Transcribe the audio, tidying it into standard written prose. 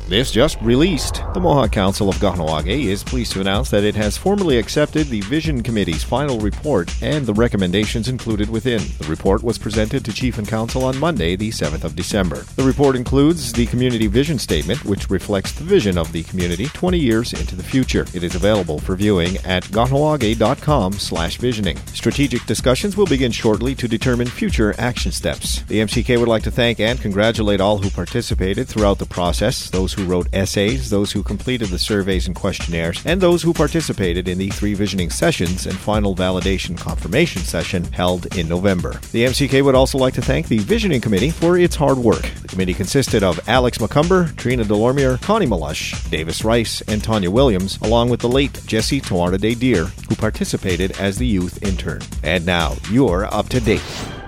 This just released. The Mohawk Council of Kahnawake is pleased to announce that it has formally accepted the Vision Committee's final report and the recommendations included within. The report was presented to Chief and Council on Monday, the 7th of December. The report includes the Community Vision Statement, which reflects the vision of the community 20 years into the future. It is available for viewing at kahnawake.com/visioning. Strategic discussions will begin shortly to determine future action steps. The MCK would like to thank and congratulate all who participated throughout the process, those who wrote essays, those who completed the surveys and questionnaires, and those who participated in the 3 visioning sessions and final validation confirmation session held in November. The MCK would also like to thank the Visioning Committee for its hard work. The committee consisted of Alex McCumber, Trina Delormier, Connie Malush, Davis Rice, and Tanya Williams, along with the late Jesse Tawarade Deer, who participated as the youth intern. And now, you're up to date.